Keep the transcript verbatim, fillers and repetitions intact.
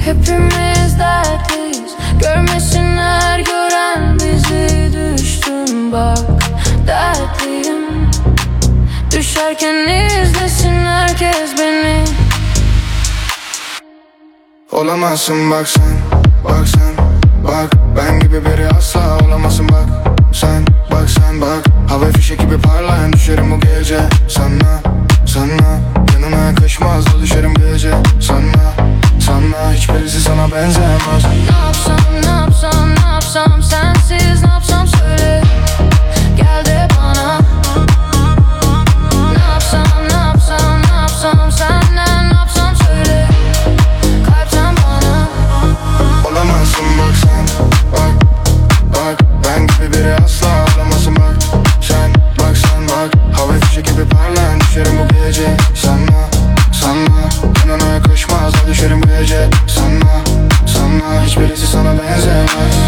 Hepimiz dertliyiz, görmesinler gören bizi. Düştüm bak, dertliyim. Düşerken izlesin herkes beni. Olamazsın bak sen, bak sen, bak. Ben gibi biri asla olamazsın bak sen, bak sen, bak. Hava fişek gibi parlayan düşerim bu gece. Sana, sana yanına yakışmaz da düşerim gece. Sana, sana hiçbirisi sana benzemez. Ne yapsam, ne yapsam, ne yapsam sensiz, ne yapsam söyle. Gel de bana. Ne yapsam, ne yapsam, ne yapsam senden, ne yapsam söyle. Kalpten bana. Olamazsın bak sen, bak, bak. Ben gibi biri asla olamazsın bak sen, bak sen, bak. Hava fişek gibi parlayan düşerim bu gece. Sana, sana yanına yakışmaz da düşerim bu gece. Sana, sana hiçbirisi sana benzemez.